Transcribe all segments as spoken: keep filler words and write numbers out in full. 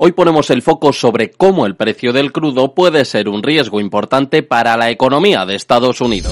Hoy ponemos el foco sobre cómo el precio del crudo puede ser un riesgo importante para la economía de Estados Unidos.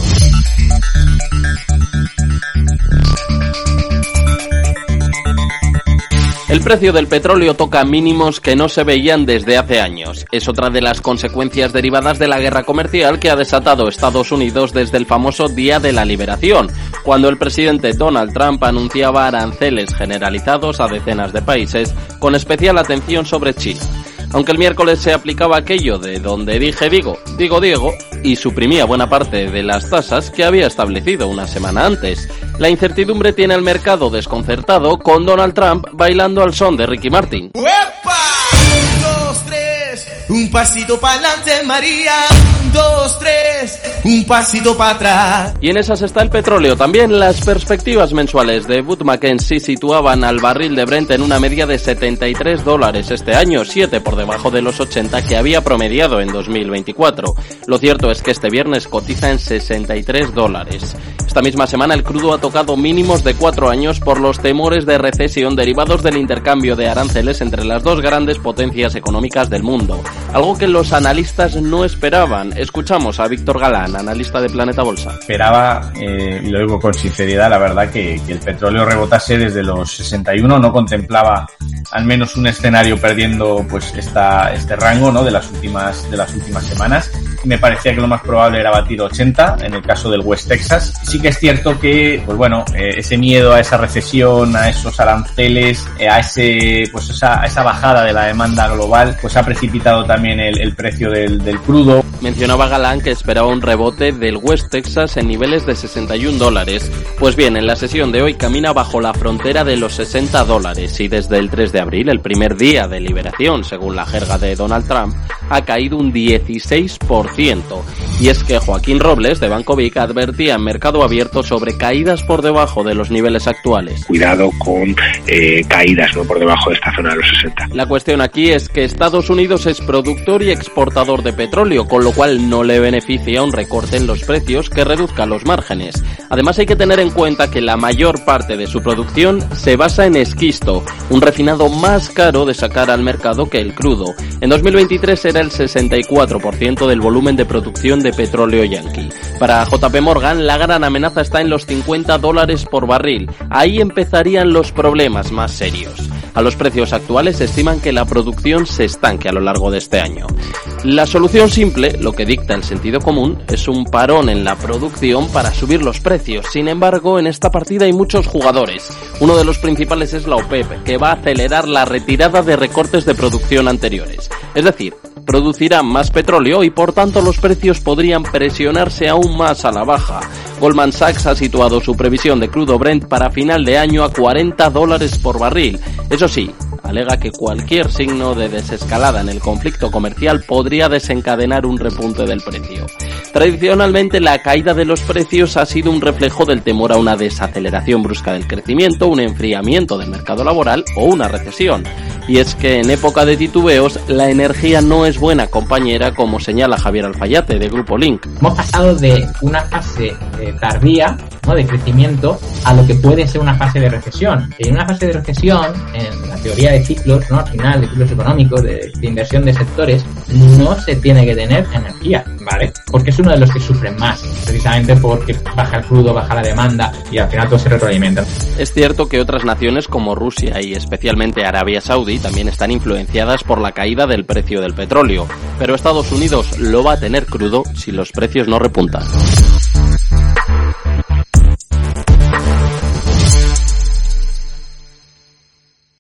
El precio del petróleo toca mínimos que no se veían desde hace años. Es otra de las consecuencias derivadas de la guerra comercial que ha desatado Estados Unidos desde el famoso Día de la Liberación, cuando el presidente Donald Trump anunciaba aranceles generalizados a decenas de países, con especial atención sobre China. Aunque el miércoles se aplicaba aquello de donde dije digo, digo Diego, y suprimía buena parte de las tasas que había establecido una semana antes. La incertidumbre tiene al mercado desconcertado, con Donald Trump bailando al son de Ricky Martin. ¡Uepa! Un, dos, tres, un pasito para adelante, María. Un, dos, tres, un pasito para atrás. Y en esas está el petróleo. También las perspectivas mensuales de Wood Mackenzie situaban al barril de Brent en una media de setenta y tres dólares este año, siete por debajo de los ochenta que había promediado en dos mil veinticuatro. Lo cierto es que este viernes cotiza en sesenta y tres dólares. Esta misma semana el crudo ha tocado mínimos de cuatro años por los temores de recesión derivados del intercambio de aranceles entre las dos grandes potencias económicas del mundo, algo que los analistas no esperaban. Escuchamos a Víctor Galán, analista de Planeta Bolsa. Esperaba, eh, y lo digo con sinceridad, la verdad que, que el petróleo rebotase desde los sesenta y uno, no contemplaba al menos un escenario perdiendo pues esta este rango, ¿no?, de las últimas de las últimas semanas. Me parecía que lo más probable era batir ochenta en el caso del West Texas. Sí que es cierto que, pues bueno, eh, ese miedo a esa recesión, a esos aranceles, eh, a ese, pues esa, a esa bajada de la demanda global, pues ha precipitado también el, el precio del, del crudo. Mencionaba Galán que esperaba un rebote del West Texas en niveles de sesenta y un dólares. Pues bien, en la sesión de hoy camina bajo la frontera de los sesenta dólares y desde el tres de abril, el primer día de liberación, según la jerga de Donald Trump, ha caído un dieciséis por ciento. Y es que Joaquín Robles, de Banco Vic, advertía en Mercado Abierto sobre caídas por debajo de los niveles actuales. Cuidado con eh, caídas, ¿no?, por debajo de esta zona de los sesenta. La cuestión aquí es que Estados Unidos es productor y exportador de petróleo, con lo cual no le beneficia un recorte en los precios que reduzca los márgenes. Además hay que tener en cuenta que la mayor parte de su producción se basa en esquisto, un refinado más caro de sacar al mercado que el crudo. En dos mil veintitrés era el sesenta y cuatro por ciento del volumen de producción de petróleo yanqui. Para J P Morgan, la gran amenaza está en los cincuenta dólares por barril. Ahí empezarían los problemas más serios. A los precios actuales se estiman que la producción se estanque a lo largo de este año. La solución simple, lo que dicta el sentido común, es un parón en la producción para subir los precios. Sin embargo, en esta partida hay muchos jugadores. Uno de los principales es la OPEP, que va a acelerar la retirada de recortes de producción anteriores. Es decir, producirán más petróleo y por tanto los precios podrían presionarse aún más a la baja. Goldman Sachs ha situado su previsión de crudo Brent para final de año a cuarenta dólares por barril. Eso sí, alega que cualquier signo de desescalada en el conflicto comercial podría desencadenar un repunte del precio. Tradicionalmente, la caída de los precios ha sido un reflejo del temor a una desaceleración brusca del crecimiento, un enfriamiento del mercado laboral o una recesión. Y es que en época de titubeos, la energía no es buena compañera, como señala Javier Alfayate, de Grupo Link. Hemos pasado de una fase eh, tardía, ¿no?, de crecimiento a lo que puede ser una fase de recesión. En una fase de recesión, en la teoría de ciclos, ¿no?, al final, de ciclos económicos, de, de inversión de sectores, no se tiene que tener energía, ¿vale? Porque es uno de los que sufren más, precisamente porque baja el crudo, baja la demanda y al final todo se retroalimenta. Es cierto que otras naciones como Rusia y especialmente Arabia Saudí también están influenciadas por la caída del precio del petróleo, pero Estados Unidos lo va a tener crudo si los precios no repuntan.